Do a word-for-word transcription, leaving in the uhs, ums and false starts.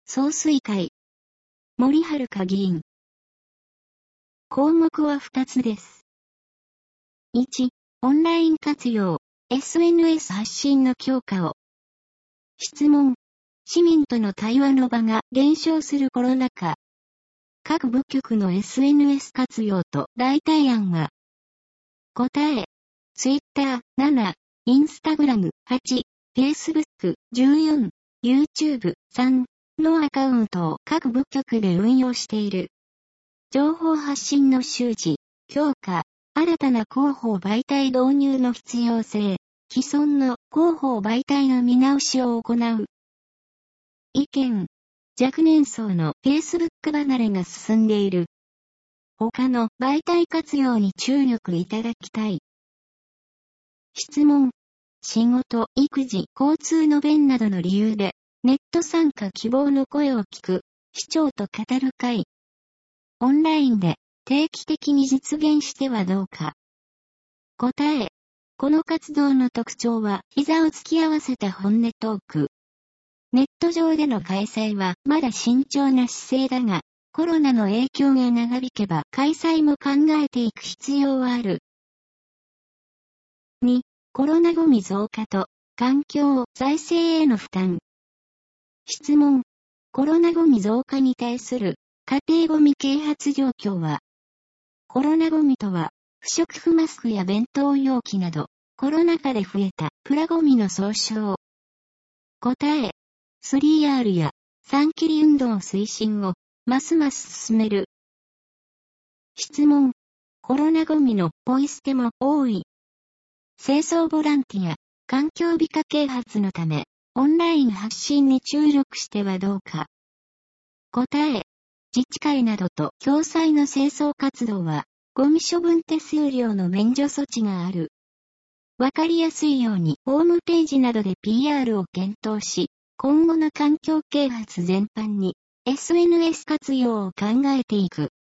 総帥会。森遥議員。項目はふたつです。いち、オンライン活用、エスエヌエス 発信の強化を。質問。市民との対話の場が減少するコロナ禍。各部局の エスエヌエス 活用と代替案は。答え。Twitter なな、Instagram はち、Facebook じゅうよん、YouTube さんのアカウントを各部局で運用している。情報発信の周知、強化、新たな広報媒体導入の必要性、既存の広報媒体の見直しを行う。意見。若年層の Facebook 離れが進んでいる。他の媒体活用に注力いただきたい。質問。仕事、育児、交通の便などの理由で、ネット参加希望の声を聞く、市長と語る会。オンラインで定期的に実現してはどうか。答え。この活動の特徴は、膝を突き合わせた本音トーク。ネット上での開催はまだ慎重な姿勢だが、コロナの影響が長引けば開催も考えていく必要はある。に、コロナゴミ増加と環境、財政への負担。質問。コロナゴミ増加に対する家庭ゴミ啓発状況は。コロナゴミとは、不織布マスクや弁当容器など、コロナ禍で増えたプラゴミの総称。答え。スリーアール やさんキリ運動推進をますます進める。質問。コロナゴミのポイ捨ても多い。清掃ボランティア、環境美化啓発のため、オンライン発信に注力してはどうか。答え。自治会などと共催の清掃活動は、ゴミ処分手数料の免除措置がある。わかりやすいようにホームページなどで ピーアール を検討し、今後の環境啓発全般に エスエヌエス 活用を考えていく。